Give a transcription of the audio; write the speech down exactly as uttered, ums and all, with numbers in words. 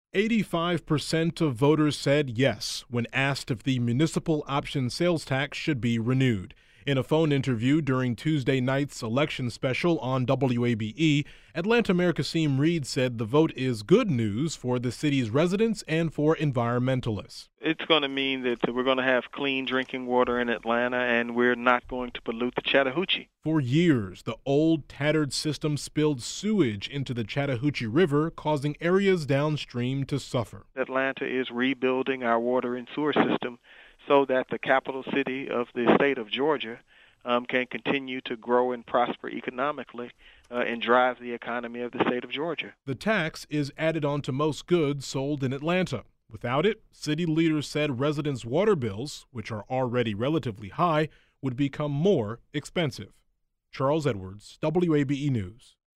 eighty-five percent of voters said yes when asked if the municipal option sales tax should be renewed. In a phone interview during Tuesday night's election special on W A B E, Atlanta Mayor Kasim Reed said the vote is good news for the city's residents and for environmentalists. It's going to mean that we're going to have clean drinking water in Atlanta, and we're not going to pollute the Chattahoochee. For years, the old, tattered system spilled sewage into the Chattahoochee River, causing areas downstream to suffer. Atlanta is rebuilding our water and sewer system so that the capital city of the state of Georgia um, can continue to grow and prosper economically uh, and drive the economy of the state of Georgia. The tax is added onto most goods sold in Atlanta. Without it, city leaders said residents' water bills, which are already relatively high, would become more expensive. Charles Edwards, W A B E News.